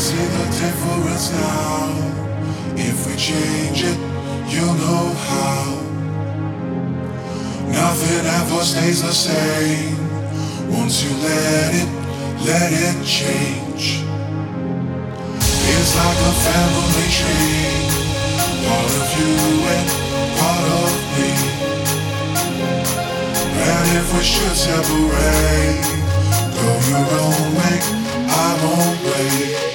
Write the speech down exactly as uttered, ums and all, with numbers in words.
see the difference now. If we change it, you'll know how. Nothing ever stays the same. Once you let it, let it change. It's like a family tree, part of you and part of me. And if we should separate, go your own way, I won't wait.